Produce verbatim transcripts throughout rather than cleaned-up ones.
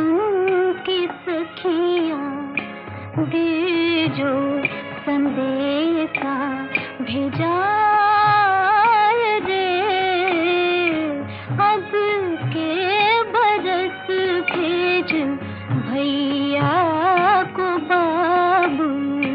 की सखियाँ दे जो संदेशा भेजा रे, अब के बरस भेज भैया को बाबू।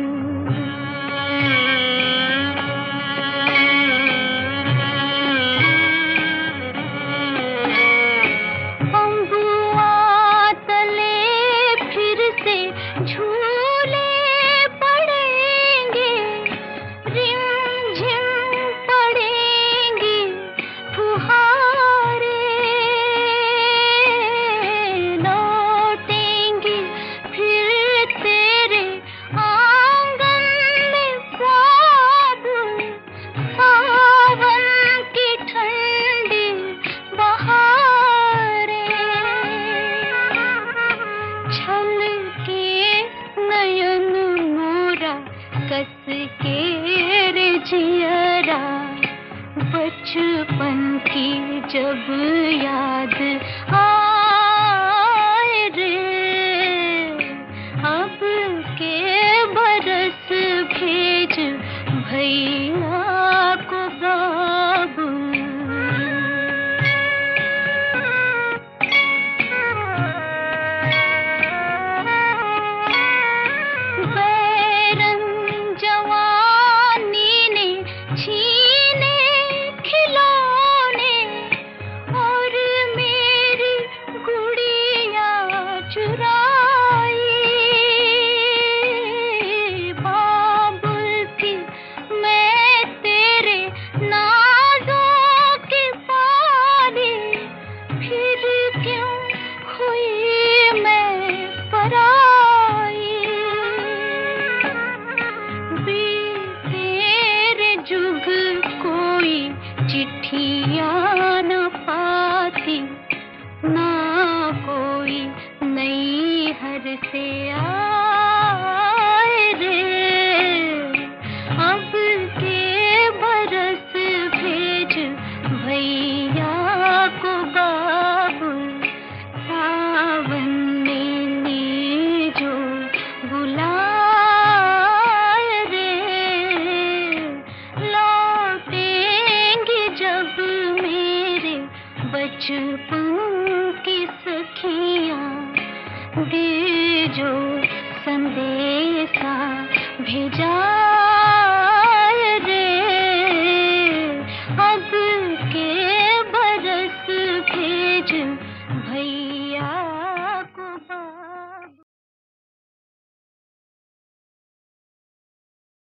कस के रे जियरा बचपन की जब याद आए रे, अब के बरस भेज भैया को बाबू। चिट्ठियाँ न पाती ना कोई नई हर से आए रे, अब के बरस भेज भैया को बाबू। सावन में नी जो बुला बचपन की सखियाँ दे जो संदेशा भेजा।